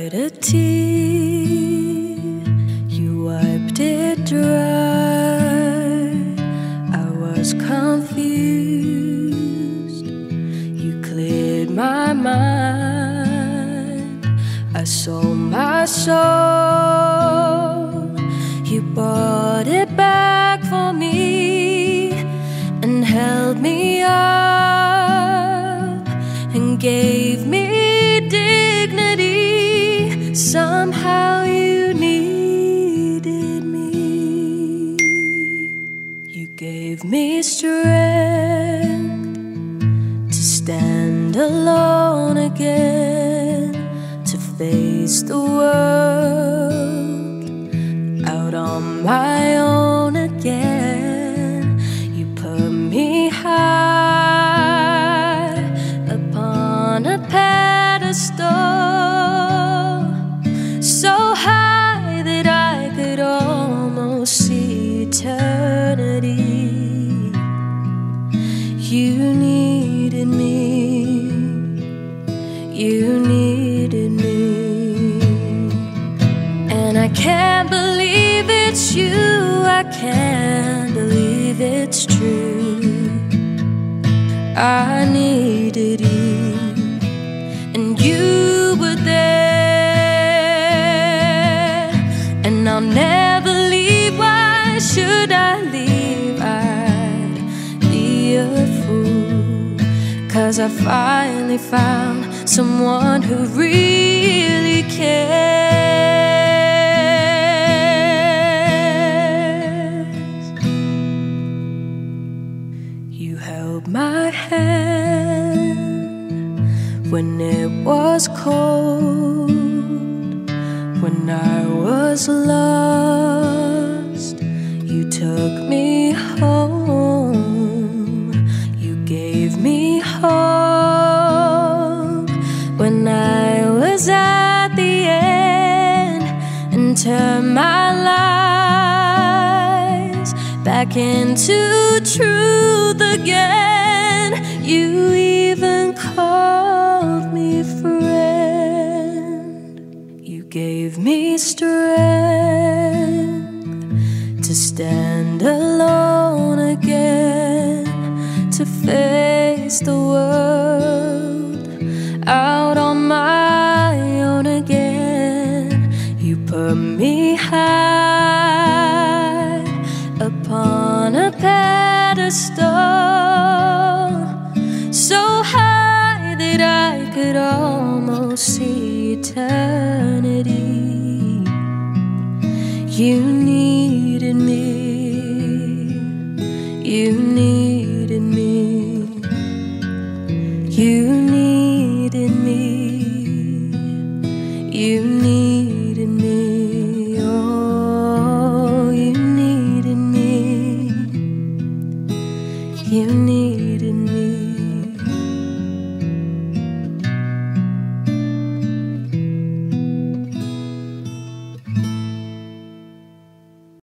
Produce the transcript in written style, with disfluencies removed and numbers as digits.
cried a tear, you wiped it dry. I was confused, you cleared my mind. I sold my soul, you bought it back for me and held me up and gave me dignity. Somehow you needed me. You gave me strength to stand alone again, to face the world out on my own again. You put me high upon a pedestal, so high that I could almost see eternity. You needed me, you needed me. And I can't believe it's you, I can't believe it's true. I needed you, and you were there. And I'll never leave, why should I leave? I'd be a fool, 'cause I finally found someone who really cares. You held my hand when it was cold, when I was lost. You took me home, you gave me hope when I was at the end, and turned my lies back into truth again. You even called me friend. You gave me strength to stand alone again, to face the world out on my own again. You put me high upon a pedestal, so high that I could almost see eternity. You needed me, you needed me.